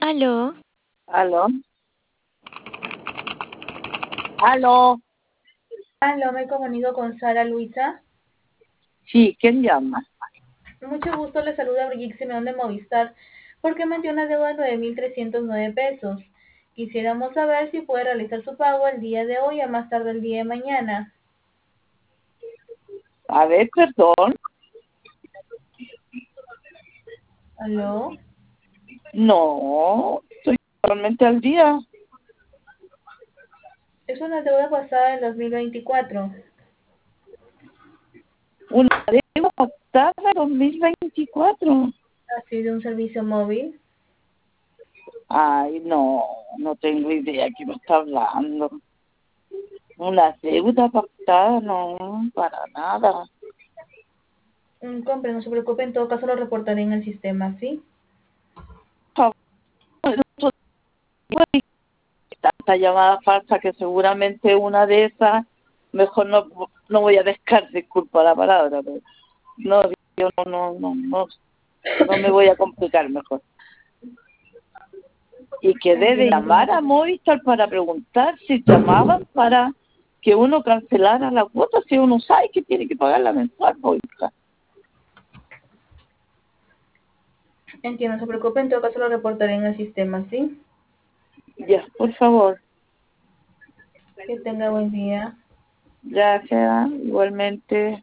Aló, ¿Aló? ¿Aló? Aló, me comunico con Sara Luisa. Sí, ¿quién llama? Mucho gusto, le saluda Brigitte Simeón de Movistar, porque me dio una deuda de 9.309 pesos. Quisiéramos saber si puede realizar su pago el día de hoy a más tarde el día de mañana. A ver, perdón. Aló, No, estoy totalmente al día. es una deuda pasada del 2024. Una deuda pactada 2024. Así de un servicio móvil. Ay, no, no tengo idea de qué me está hablando. Una deuda pactada, no, para nada. Compre, no se preocupe, en todo caso lo reportaré en el sistema, ¿sí? Tanta llamada falsa que seguramente una de esas, mejor no voy a descartar, disculpa la palabra, pero no, yo no me voy a complicar mejor. Y que debe Entiendo. llamar a Movistar para preguntar si llamaban para que uno cancelara la cuota, si uno sabe que tiene que pagar la mensual, Movistar. Entiendo, no se preocupe, en todo caso lo reportaré en el sistema, ¿sí? Ya, por favor. Que tenga buen día. Gracias, igualmente.